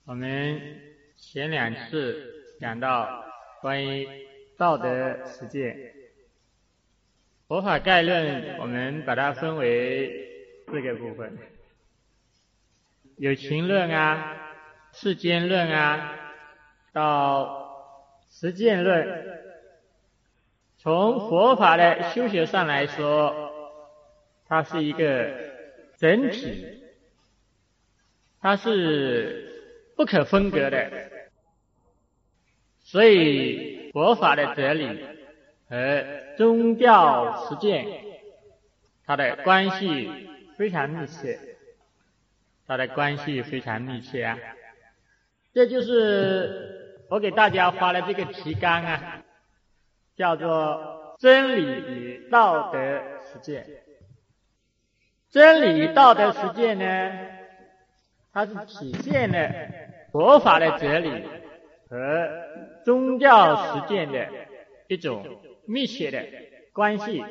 我们前两次讲到关于道德实践，佛法概论我们把它分为4个部分，有情论啊、世间论啊，到实践论。从佛法的修学上来说，它是一个整体，它是不可分割的，所以佛法的哲理和宗教实践它的关系非常密切，啊。这就是我给大家发的这个提纲啊，叫做真理与道德实践。真理与道德实践呢，它是体现了佛法的哲理和宗教实践的一种密切的关系。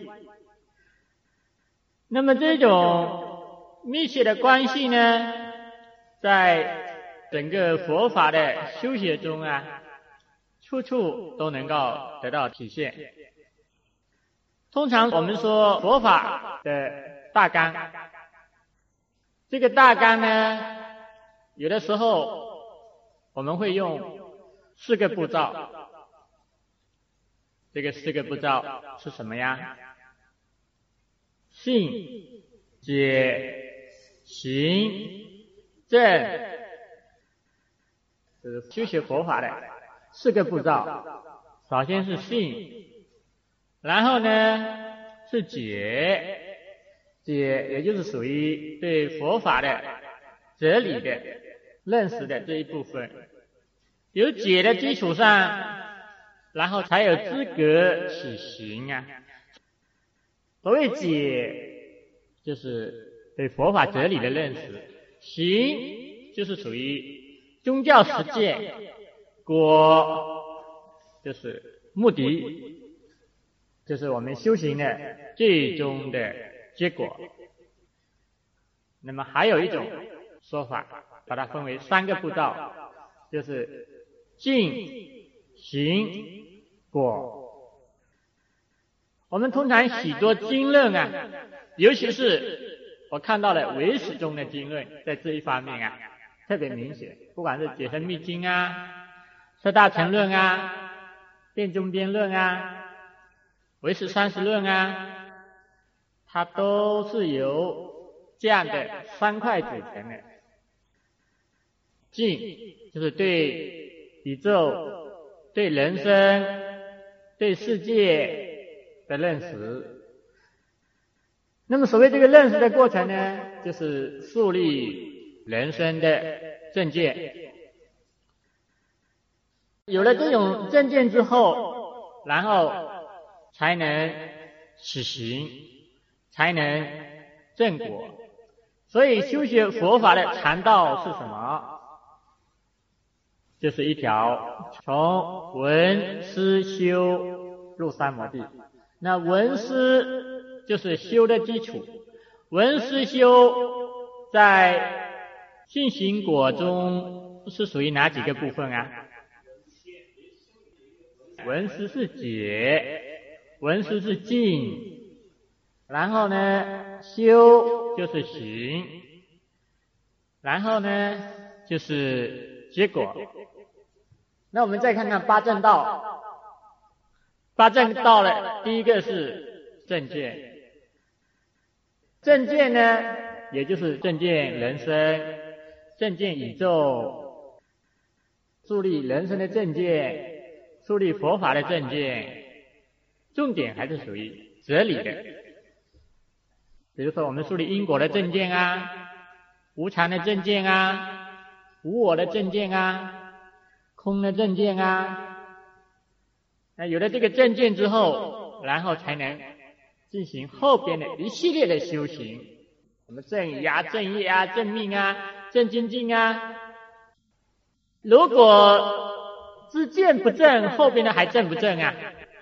那么这种密切的关系呢，在整个佛法的修学中啊，处处都能够得到体现。通常我们说佛法的大纲，这个大纲呢，有的时候我们会用4个步骤。这个4个步骤是什么呀？信、解、行、证，这是修学佛法的4个步骤。首先是信，然后呢是解，也就是属于对佛法的哲理的认识的这一部分。有解的基础上，然后才有资格起行啊。所谓解，就是对佛法哲理的认识；行，就是属于宗教实践；果，就是目的，就是我们修行的最终的结果。那么还有一种说法，把它分为3个步骤，就是进、行、果。我们通常许多经论啊，尤其是我看到了唯识中的经论，在这一方面啊特别明显，不管是解深密经啊、摄大乘论啊、辩中边论啊、唯识30论啊，它都是由这样的3块组成的。进，就是对宇宙、对人生、对世界的认识。那么所谓这个认识的过程呢，就是树立人生的正见。有了这种正见之后，然后才能起行，才能正果。所以修学佛法的禅道是什么？就是一条从闻思修入三摩地。那闻思就是修的基础，闻思修在信行果中是属于哪几个部分啊？闻思是解，闻思是进，然后呢修就是行，然后呢就是结果。那我们再看看八正道。八正道了，第一个是正见。正见呢，也就是正见人生、正见宇宙，树立人生的正见，树立佛法的正见，重点还是属于哲理的。比如说我们树立因果的正见啊，无常的正见啊，无我的正见啊，空的正见啊。那有了这个正见之后，然后才能进行后边的一系列的修行，什么正语啊、正业啊、正命啊、正精进啊。如果知见不正，后边的还正不正啊？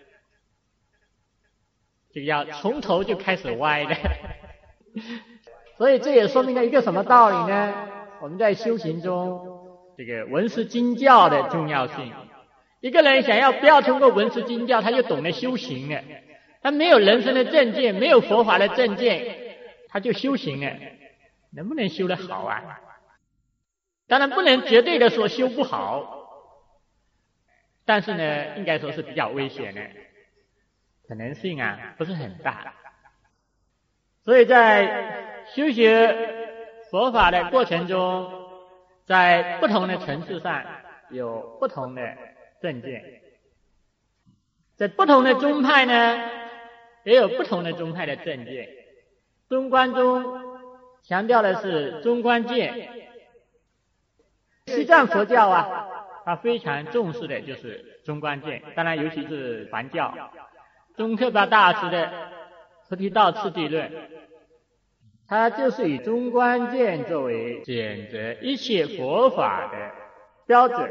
这个要从头就开始歪的。所以这也说明了一个什么道理呢？我们在修行中这个文思经教的重要性。一个人想要不要通过文思经教，他就懂得修行了。他没有人生的正见，没有佛法的正见，他就修行了，能不能修得好啊？当然不能绝对的说修不好，但是呢，应该说是比较危险的，可能性啊不是很大。所以在修学佛法的过程中，在不同的层次上有不同的正见，在不同的宗派呢，也有不同的宗派的正见。中观宗强调的是中观见，西藏佛教啊，它非常重视的就是中观见，当然尤其是梵教，宗喀巴大师的菩提道次第论，它就是以中观见作为选择一切佛法的标准。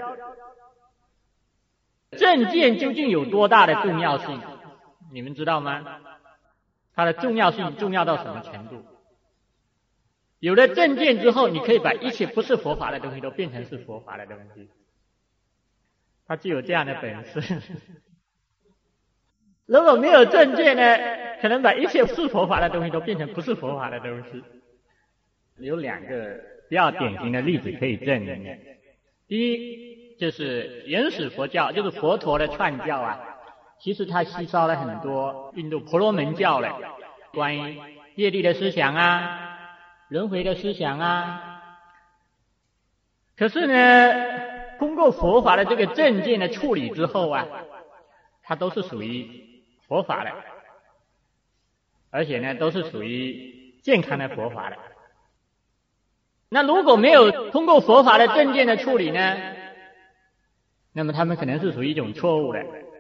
正见究竟有多大的重要性？你们知道吗？它的重要性重要到什么程度？有了正见之后，你可以把一切不是佛法的东西都变成是佛法的东西，它具有这样的本事。如果没有正见呢，可能把一切是佛法的东西都变成不是佛法的东西。有两个比较典型的例子可以证明的。第一就是原始佛教，就是佛陀的创教啊，其实它吸收了很多印度婆罗门教的关于业力的思想啊，轮回的思想啊。可是呢，通过佛法的这个正见的处理之后啊，它都是属于佛法的，而且呢都是属于健康的佛法的。那如果没有通过佛法的正见的处理呢，那么他们可能是属于一种错误的。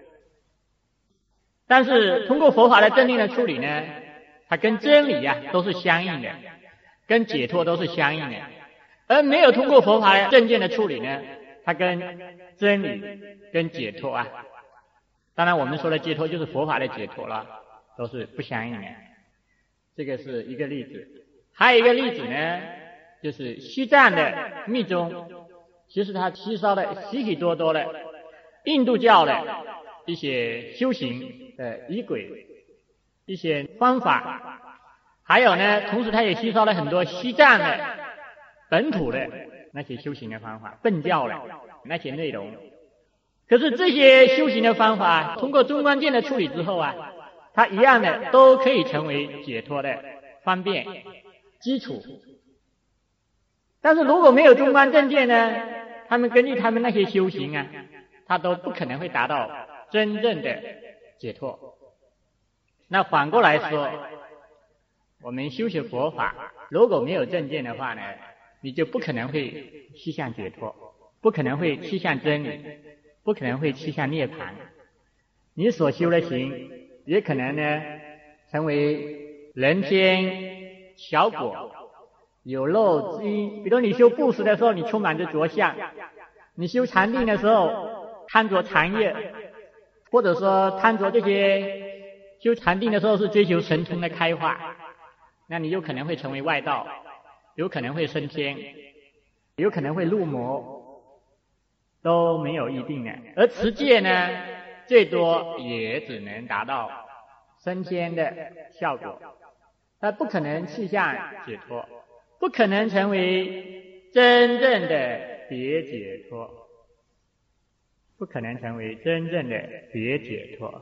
但是通过佛法的正念的处理呢，它跟真理啊都是相应的，跟解脱都是相应的。而没有通过佛法的正见的处理呢，它跟真理跟解脱啊，当然我们说的解脱就是佛法的解脱了，都是不相应的。这个是一个例子。还有一个例子呢，就是西藏的密宗，其实它吸收了许许多多的印度教的一些修行的仪轨，一些方法，还有呢，同时它也吸收了很多西藏的本土的那些修行的方法，苯教的那些内容。可是这些修行的方法通过中观见的处理之后啊，它一样的都可以成为解脱的方便基础。但是如果没有中观正见呢，他们根据他们那些修行啊，他都不可能会达到真正的解脱。那反过来说，我们修学佛法如果没有正见的话呢，你就不可能会趋向解脱，不可能会趋向真理，不可能会趋向涅槃。你所修的行也可能呢成为人天小果，有漏之因。比如你修布施的时候，你充满着着相；你修禅定的时候，贪着禅业，或者说贪着这些修禅定的时候是追求神通的开化，那你有可能会成为外道，有可能会升天，有可能会入魔，都没有一定的。而持戒呢，最多也只能达到升天的效果，它不可能趋向解脱，不可能成为真正的别解脱，不可能成为真正的别解脱。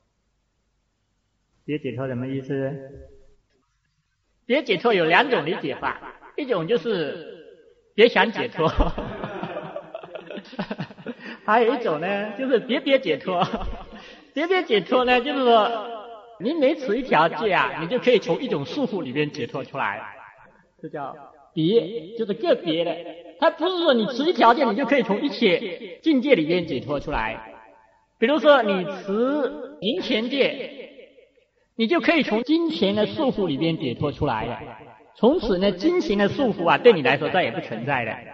别解脱什么意思？别解脱有两种理解法，一种就是别想解脱，还有一种呢就是别解脱。别解脱呢，就是说你每持一条戒啊，你就可以从一种束缚里面解脱出来，这叫别，就是个别的。它不是说你持一条戒你就可以从一切境界里面解脱出来。比如说你持银钱戒，你就可以从金钱的束缚里边解脱出来了，从此呢金钱的束缚啊对你来说再也不存在了。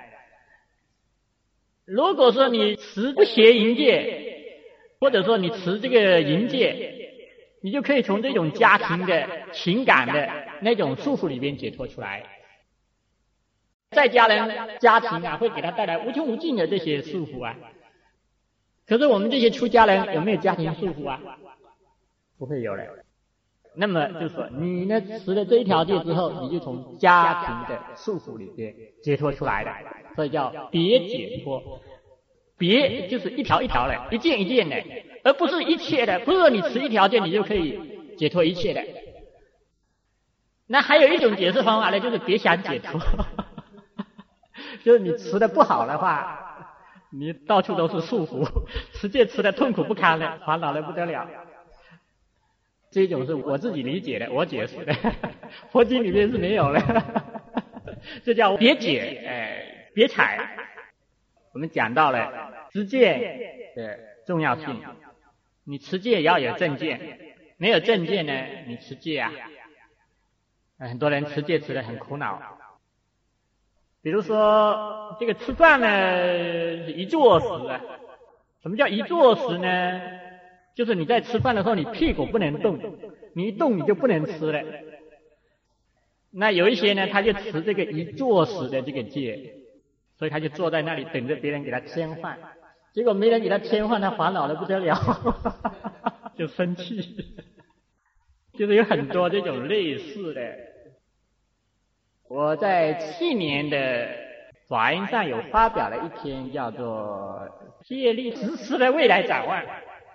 如果说你持不邪淫戒，或者说你持这个淫戒，你就可以从这种家庭的情感的那种束缚里边解脱出来。 在家人家庭啊，会给他带来无穷无尽的这些束缚啊。可是我们这些出家人有没有家庭束缚啊？不会有了。那么就是说，你呢持了这一条戒之后，你就从家庭的束缚里边解脱出来了，所以叫别解脱。别就是一条一条的，一件一件的，而不是一切的。不是说你持一条戒你就可以解脱一切的。那还有一种解释方法呢，就是别想解脱，就是你持的不好的话，你到处都是束缚，持戒持的痛苦不堪的，烦恼的不得了。这种是我自己理解的，我解释的，佛经里面是没有的。这叫别解，别踩。我们讲到了持戒的重要性，你持戒也要有正见，没有正见呢，你持戒啊，很多人持戒持得很苦恼。比如说这个吃饭呢，一坐食啊。什么叫一坐食呢？就是你在吃饭的时候，你屁股不能动，你一动你就不能吃了。那有一些呢，他就持这个一坐食的这个戒，所以他就坐在那里等着别人给他添饭，结果没人给他添饭，他烦恼的不得了，就生气。就是有很多这种类似的。我在去年的法音上有发表了一篇叫做《戒律实施的未来展望》。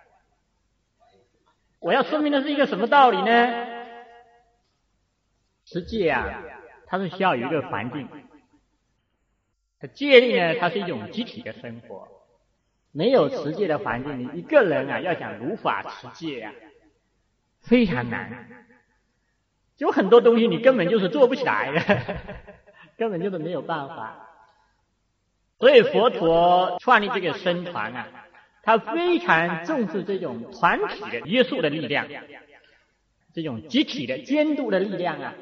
我要说明的是一个什么道理呢？持戒啊，它是需要有一个环境。戒律呢，它是一种集体的生活。没有持戒的环境，你一个人啊，要想如法持戒啊，非常难。有很多东西你根本就是做不起来的，根本就是没有办法。所以佛陀创立这个僧团啊，他非常重视这种团体的约束的力量，这种集体的监督的力量啊。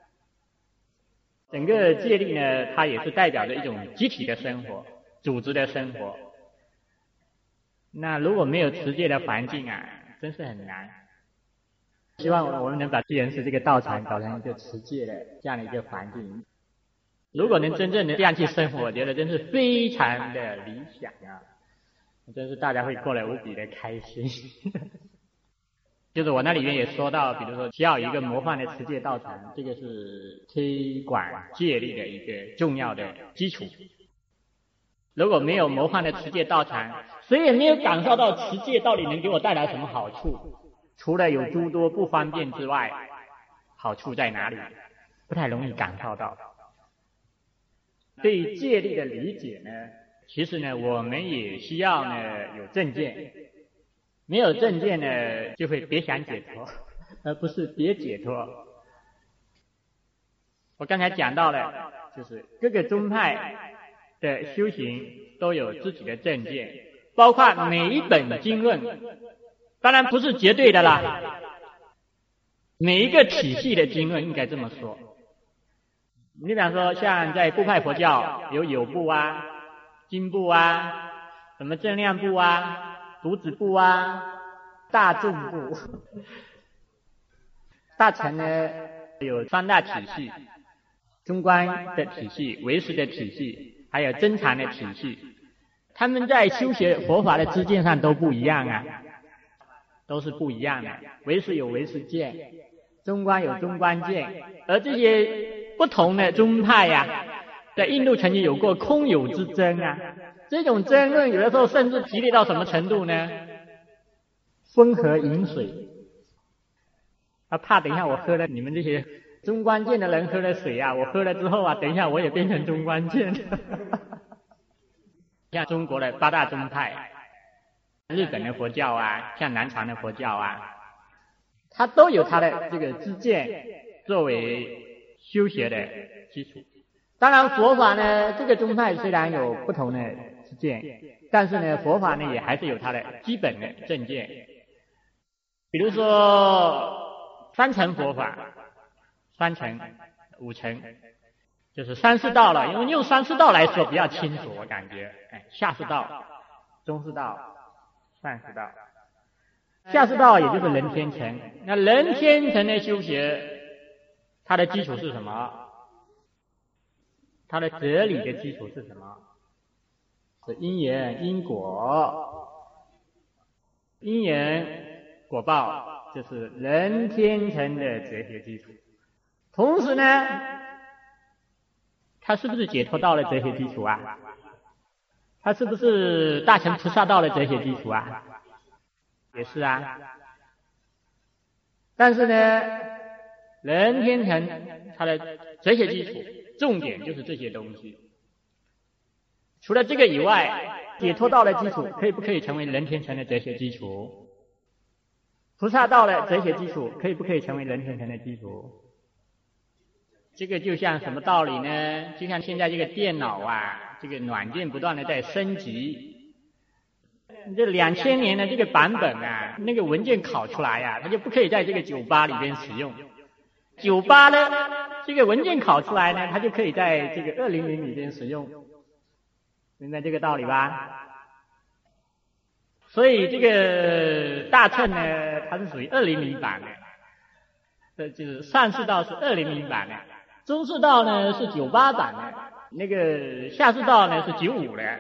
整个戒律呢，它也是代表着一种集体的生活，组织的生活。那如果没有持戒的环境啊，真是很难。希望我们能把济仁寺这个道场搞成一个持戒的这样的一个环境。如果能真正的这样去生活，我觉得真是非常的理想啊！真是大家会过得无比的开心。就是我那里面也说到，比如说需要一个模范的持戒道场，这个是推广戒律的一个重要的基础。如果没有模范的持戒道场，谁也没有感受到持戒到底能给我带来什么好处。除了有诸多不方便之外，好处在哪里？不太容易感受到。对于戒律的理解呢，其实呢，我们也需要呢有正见。没有正见呢，就会别想解脱，而不是别解脱。我刚才讲到了，就是各个宗派的修行都有自己的正见，包括每一本经论。当然不是绝对的啦，每一个体系的经论应该这么说。你比方说，像在部派佛教有有部啊、经部啊、什么正量部啊、独子部啊、大众部。大乘呢有三大体系：中观的体系、唯识的体系，还有真禅的体系。他们在修学佛法的知见上都不一样啊。都是不一样的，唯识有唯识见，中观有中观见，而这些不同的宗派呀，在印度曾经有过空有之争啊，这种争论有的时候甚至激烈到什么程度呢？风和饮水，怕等一下我喝了你们这些中观见的人喝了水啊，我喝了之后啊，等一下我也变成中观见。像中国的八大宗派。日本的佛教啊，像南传的佛教啊，它都有它的这个知见作为修学的基础。当然佛法呢，这个宗派虽然有不同的知见，但是呢佛法呢也还是有它的基本的正见。比如说三乘佛法，三乘、五乘，就是三四道了，因为用三四道来说比较清楚，我感觉，下士道、中士道、上士道。下士道也就是人天乘。那人天乘的修学，它的基础是什么？ 它的哲理的基础是什么？是因缘因果，因缘果报就是人天成的哲学基础。同时呢，它是不是解脱道的哲学基础啊？它是不是大乘菩萨道的哲学基础啊？也是啊。但是呢，人天成它的哲学基础重点就是这些东西。除了这个以外，解脱道的基础可以不可以成为人天成的哲学基础？菩萨道的哲学基础可以不可以成为人天成的基础？这个就像什么道理呢？就像现在这个电脑啊，这个软件不断的在升级。这2000年的这个版本啊，那个文件拷出来啊，它就不可以在这个98里边使用。98呢，这个文件拷出来呢，它就可以在这个200里边使用。明白这个道理吧？所以这个大乘呢，它是属于200版的，就是上士道是200版的，中士道呢是98版的，那个下士道呢是95的。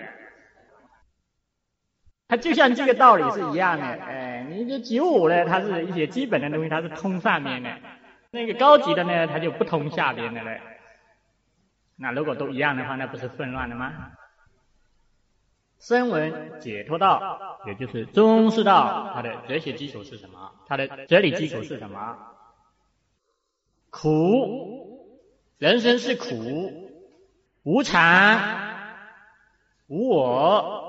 它就像这个道理是一样的，你这95呢，它是一些基本的东西，它是通上面的，那个高级的呢，它就不通下边的了。那如果都一样的话，那不是混乱了吗？声闻解脱道，也就是中士道，它的哲学基础是什么？它的哲理基础是什么？苦，人生是苦，无常，无我。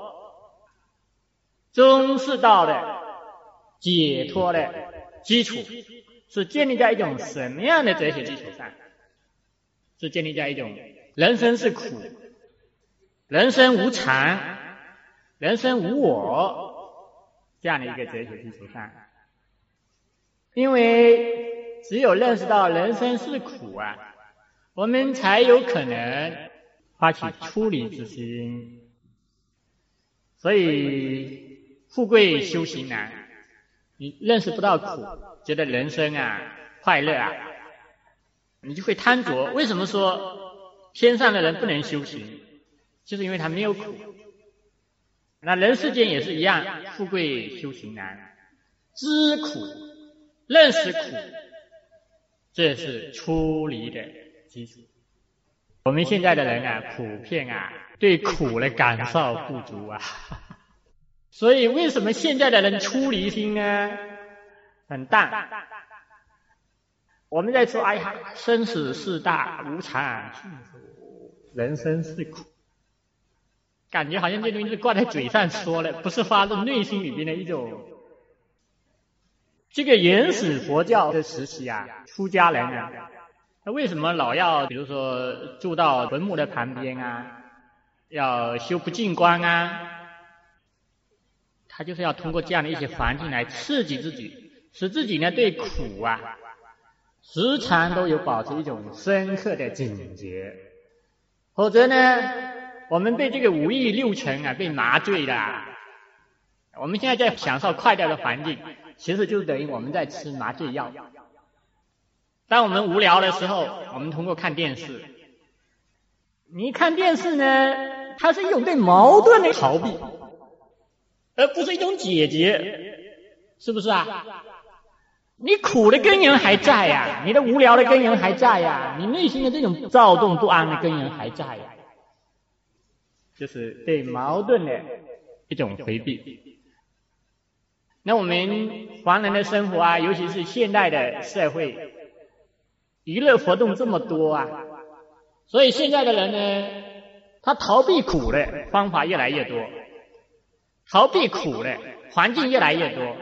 中士道的解脱的基础是建立在一种什么样的哲学基础上？是建立在一种人生是苦，人生无常，人生无我这样的一个哲学基础上。因为只有认识到人生是苦啊，我们才有可能发起出离之心。所以富贵修行难，你认识不到苦，觉得人生啊快乐啊，你就会贪着。为什么说天上的人不能修行？就是因为他没有苦。那人世间也是一样，富贵修行难，知苦认识苦，这是出离的基础。我们现在的人啊，普遍啊对苦的感受不足啊，所以为什么现在的人出离心呢很淡？我们在说哎呀，生死事大，无常幸福，人生是苦，感觉好像这东西是挂在嘴上说的，不是发自内心里边的一种。这个原始佛教的时期啊，出家人啊，他为什么老要比如说住到坟墓的旁边啊，要修不净观啊？他就是要通过这样的一些环境来刺激自己，使自己呢对苦啊时常都有保持一种深刻的警觉。否则呢，我们被这个五欲六尘啊被麻醉了。我们现在在享受快乐的环境，其实就等于我们在吃麻醉药。当我们无聊的时候，我们通过看电视。你看电视呢，它是一种对矛盾的逃避，而不是一种解决，是不是啊？你苦的根源还在呀，你的无聊的根源还在呀，你内心的这种躁动不安的根源还在呀，就是对矛盾的一种回避。那我们华人的生活啊，尤其是现代的社会，娱乐活动这么多啊，所以现在的人呢，他逃避苦的方法越来越多，逃避苦的环境越来越多。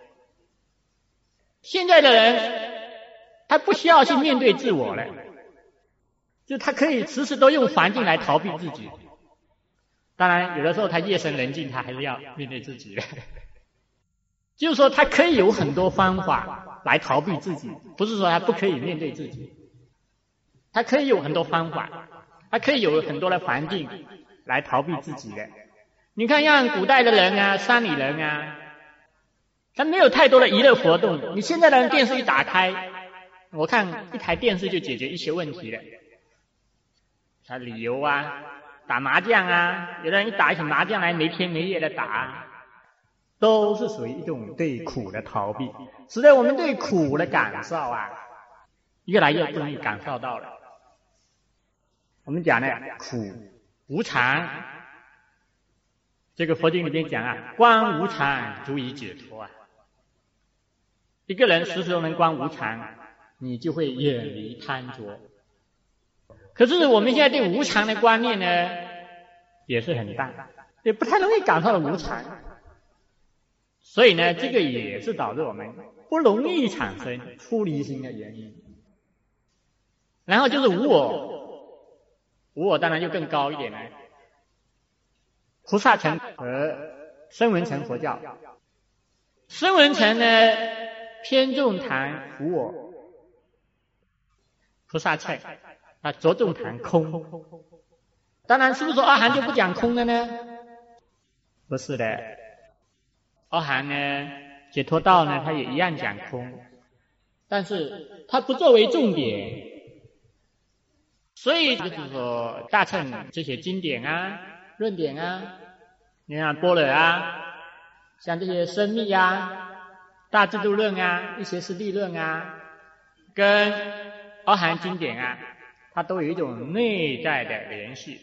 现在的人他不需要去面对自我了，就他可以时时都用环境来逃避自己。当然有的时候他夜深人静，他还是要面对自己的。就是说他可以有很多方法来逃避自己，不是说他不可以面对自己，他可以有很多方法，他可以有很多的环境来逃避自己的。你看像古代的人啊，山里人啊，他没有太多的娱乐活动。你现在的人电视一打开，我看一台电视就解决一些问题了。 他旅游啊，打麻将啊，有的人一打起麻将来没天没夜的打，都是属于一种对苦的逃避，使得我们对苦的感受啊，越来越不容易感受到了。我们讲呢，苦无常，这个佛经里面讲啊，观无常足以解脱啊。一个人时时都能观无常，你就会远离贪着。可是我们现在对无常的观念呢，也是很淡，也不太容易感受到无常。所以呢，这个也是导致我们不容易产生出离心的原因。然后就是无我，无我当然就更高一点了。菩萨乘和声闻乘佛教，声闻乘呢偏重谈无我，菩萨乘啊着重谈空。当然，是不是说阿含就不讲空的呢？不是的，阿含呢解脱道呢，它也一样讲空，但是它不作为重点。所以就是说，大乘这些经典啊、论点啊，你看般若啊，像这些深密啊、大智度论啊、一些师地论啊，跟阿含经典啊，它都有一种内在的联系，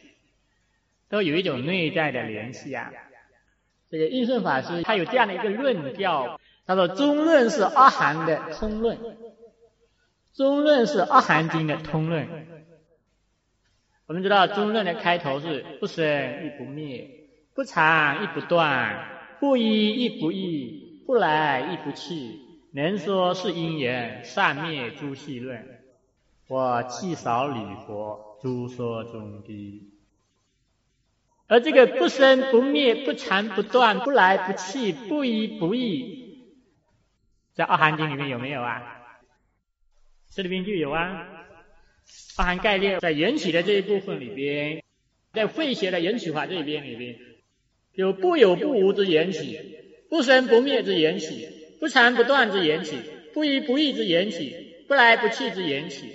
啊。这个印顺法师他有这样的一个论调，他说中论是阿含的通论，中论是阿含经的通论。我们知道中论的开头是不生亦不灭，不常亦不断，不一亦不异，不来亦不去，能说是因缘，善灭诸细论，我气少礼佛，诸说中低。而这个不生不灭，不常不断，不来不去，不一不异，在阿含经里面有没有啊？这里边就有啊。阿含概略在缘起的这一部分里边，在慧学的缘起法这一边里边，有不有不无之缘起，不生不灭之缘起，不常不断之缘起，不一不异之缘起，不来不去之缘起。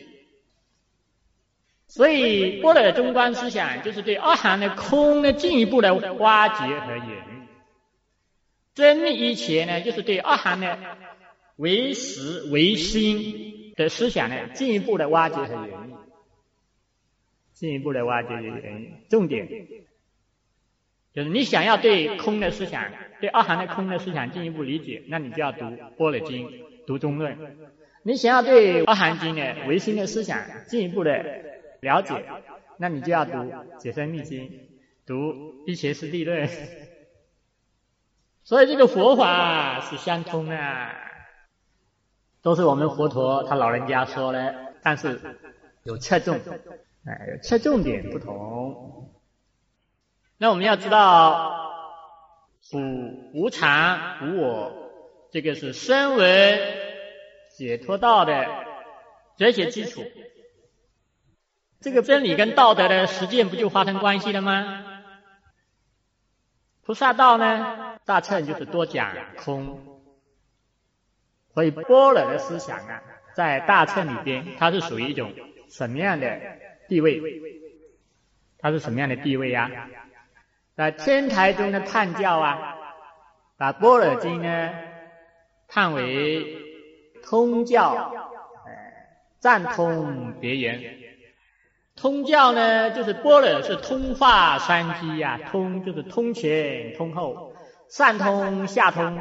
所以般若中观思想就是对阿含的空呢进一步的挖掘和演绎。真密一切呢，就是对阿含的唯识唯心的思想呢进一步的挖掘和演绎。重点就是你想要对空的思想，对阿含的空的思想进一步理解，那你就要读般若经，读中论。你想要对阿含经的唯心的思想进一步的了解，那你就要读解深密经，读一切师地论。所以这个佛法是相通的，都是我们佛陀他老人家说的，但是有侧重，有侧重点不同。那我们要知道苦无常无我，这个是声闻解脱道的哲学基础。这个真理跟道德的实践不就发生关系了吗？菩萨道呢，大乘就是多讲空，所以般若的思想啊，在大乘里边，它是属于一种什么样的地位？在天台中的判教啊，把般若经呢判为通教，暂通别圆。通教呢，就是般若是通化三机啊，通就是通前通后，上通下通，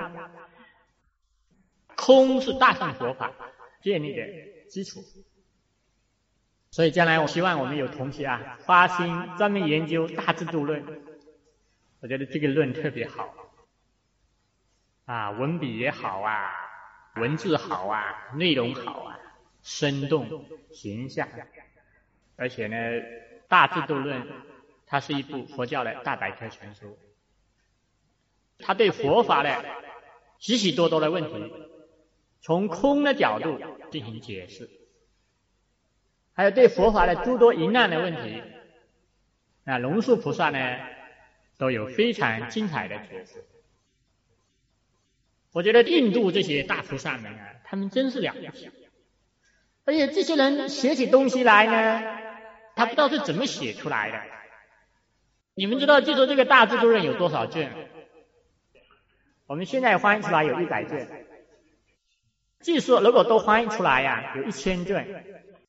空是大乘佛法建立的基础。所以将来我希望我们有同学啊，发心专门研究大智度论，我觉得这个论特别好啊，文笔也好啊，文字好啊，内容好啊，生动形象。而且呢，大智度论它是一部佛教的大百科全书，它对佛法的许许多多的问题，从空的角度进行解释，还有对佛法的诸多疑难的问题，那龙树菩萨呢都有非常精彩的解释。我觉得印度这些大菩萨们啊，他们真是了不起，而且这些人写起东西来呢， 他不知道是怎么写出来的。你们知道据说这个大智度论有多少卷？我们现在翻译出来有100卷，据说如果都翻译出来呀，有1000卷。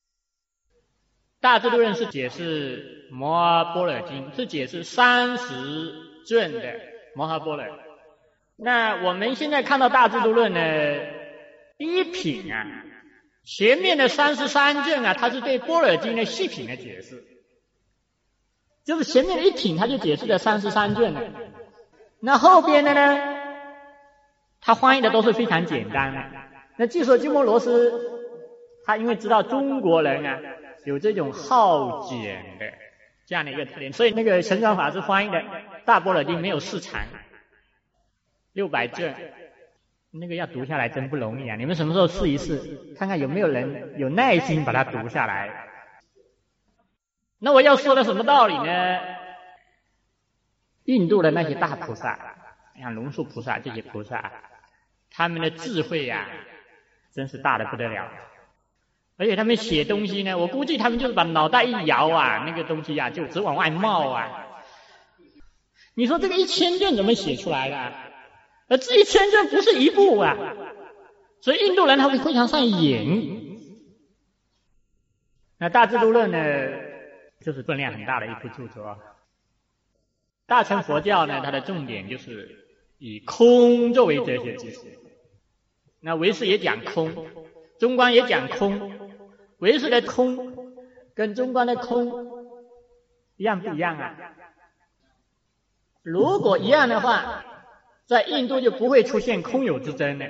大智度论是解释摩诃般若经，是解释30卷的摩诃般若。那我们现在看到大智度论呢，第一品啊，前面的33卷啊，它是对般若经的细品的解释，就是前面的一品，它就解释了33卷了。那后边的呢，他翻译的都是非常简单的。那据说鸠摩罗什他因为知道中国人啊有这种好简的这样的一个特点，所以那个玄奘法师翻译的大般若经没有4长，600卷，那个要读下来真不容易啊！你们什么时候试一试，看看有没有人有耐心把它读下来。那我要说的什么道理呢？印度的那些大菩萨，像龙树菩萨这些菩萨，他们的智慧啊，真是大得不得了。而且他们写东西呢，我估计他们就是把脑袋一摇啊，那个东西啊就直往外冒啊。你说这个1000卷怎么写出来的？而这1000卷不是一部啊，所以印度人他会非常善演。那大智度论呢，就是分量很大的一部著作。大乘佛教呢，它的重点就是以空作为哲学基础。那唯识也讲空，中观也讲空，唯识的空跟中观的空一样不一样啊？如果一样的话，在印度就不会出现空有之争了。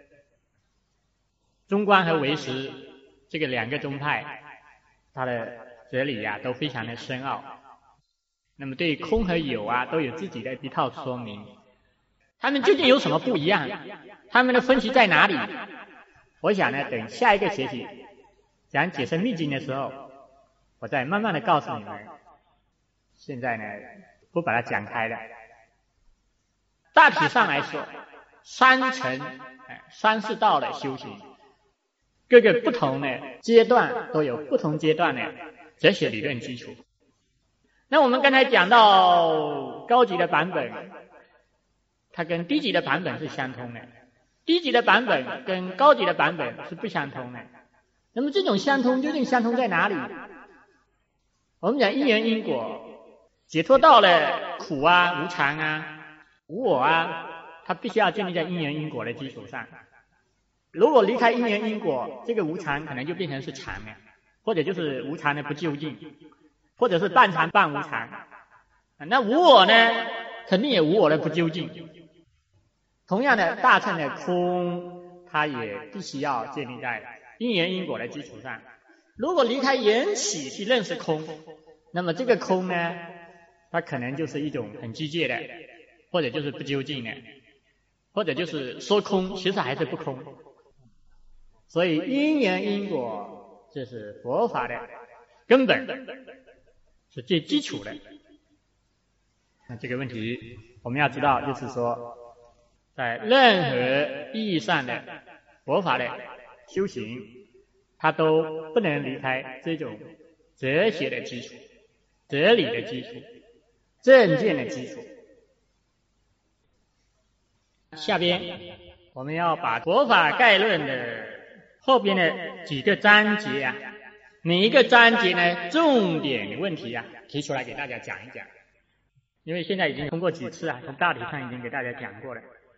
中观和唯识这个2个宗派，它的哲理啊都非常的深奥。那么对空和有啊都有自己的一套说明。他们究竟有什么不一样？他们的分歧在哪里？我想呢，等下一个学期讲解深密经的时候，我再慢慢的告诉你们。现在呢，不把它讲开了。大体上来说，3乘3世道的修行，各个不同的阶段都有不同阶段的哲学理论基础。那我们刚才讲到高级的版本，它跟低级的版本是相通的，低级的版本跟高级的版本是不相通的。那么这种相通究竟相通在哪里？我们讲因缘因果，解脱到了苦啊、无常啊、无我啊，它必须要建立在因缘因果的基础上。如果离开因缘因果，这个无常可能就变成是常了，或者就是无常的不究竟，或者是半常半无常。那无我呢，肯定也无我的不究竟。同样的，大乘的空，它也必须要建立在因缘因果的基础上。如果离开缘起去认识空，那么这个空呢，它可能就是一种很机械的，或者就是不究竟的，或者就是说空，其实还是不空。所以因缘因果，这是佛法的根本，是最基础的。那这个问题我们要知道，就是说在任何意义上的佛法的修行，它都不能离开这种哲学的基础、哲理的基础、正见的基础。下边我们要把佛法概论的后边的几个章节啊，每一个章节呢重点问题啊提出来给大家讲一讲。因为现在已经通过几次啊，从大体上已经给大家讲过了。